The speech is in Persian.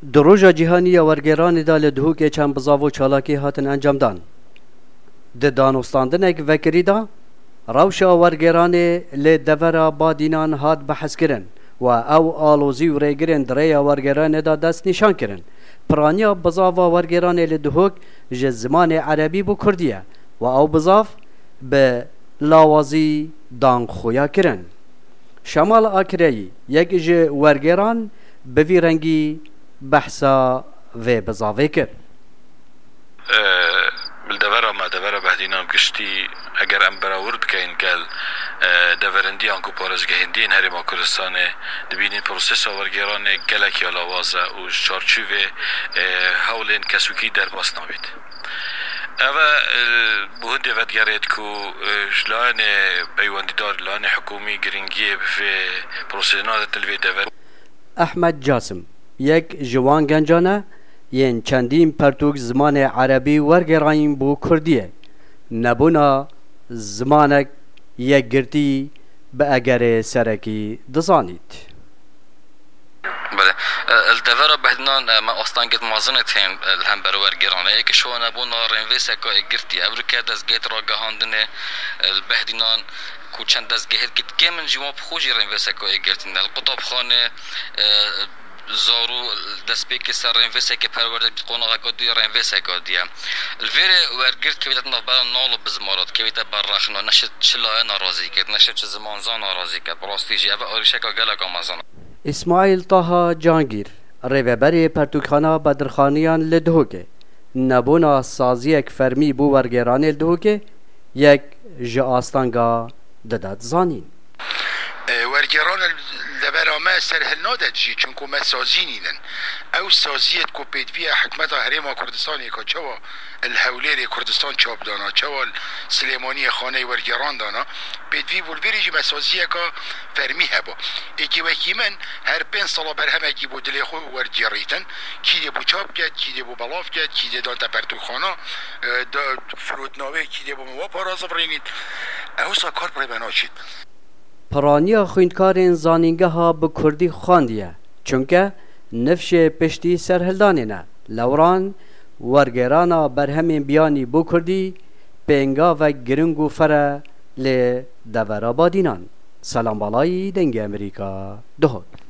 دروژا جیهانی ورگران دا لدهوک چند بزاو چالاکی هاتن انجام دان. ده دانستاندنک وکری دا روشا ورگران لدورا بادینان هات بحث کرن و او آلوزی و ریگرن دریا ورگران دا دست نشان کرن. پرانیا بزاو ورگران لدهوک جه زمان عربی بو کردیه و او بزاف به لاوازی دان خویا کرن. شمال آکرایی یک جه ورگران بوی رنگی بحثا و بزاوه کرد. بالدورة ما دورة بهدينا بقشتي اگر ام براورد كاين قال دورندي انكو بارز جهندين هري ما كردستان دبينين بروسيسا ورگيران گلك يا لوازا و شارچوه هولين كسوكي در باسناويد اوا بهند ودگرید کو جلان پیوندیدار لان حکومی گرینگی في پروسیسنا تلوی دور. احمد جاسم یک جوان گنجانه ین چندین پرتوک زمان عربی ورگراین بو کردیه نبونا زمانک یک گرتی به اگر سرکی دزانید. بله الدورة بهدنان ما أصلاً قد مازنتهم الهم برور جيرانه که شو نبونا رنویسه که گرتی امریکا دست گیت را گهاندنه البهدنان کو چند دست گهت گیت که من جواب خوشی رنویسه که گرتین القطب خانه زارو دست بیکی سر رنویسه که پرورده بیت قناغه کدی رنویسه کدیه الویره ورگرد که بیت نبرد نالو بزمارد که بیت بررخنا نشد چلای ناراضی کرد نشد چه زمانزان ناراضی کرد براستیجی اوه آریشه که گلک آمازان. اسماعیل طه جانگیر ریوبری پرتوکخانه بدرخانیان لدهوکه نبونا سازیک فرمی بو ورگران لدهوکه یک جه آستانگا دادد زانین. ورگران لبرامه سرهل نادد جی چونکو ما سازینینن او سازیت کو پیدوی حکمت هرما کردستانی که چوا الهولیر کردستان چاب دانا چوا سلیمانی خانه ورگران دانا پیدوی بولویری جی مسازیه که فرمی هبا ایکی وکی من هر 5 سالا بر همه کی بود دلی خو ورگریتن کی دی بو چاب کرد کی دی بو بلاف کرد کی دی دان تپرتو خانه فرودناوه کی دی بو موا پارازه برینید او سا کار پره بناشید. پرانیا خویندکارین زانینگه ها به کردی خواندیه چونکه نفش پشتی سرهلدانه نه لوران ورگرانا برهمین بیانی بو کردی پینگا و گرنگو فره ل دورا بادینان. سلام بالای دنگ امریکا دهد.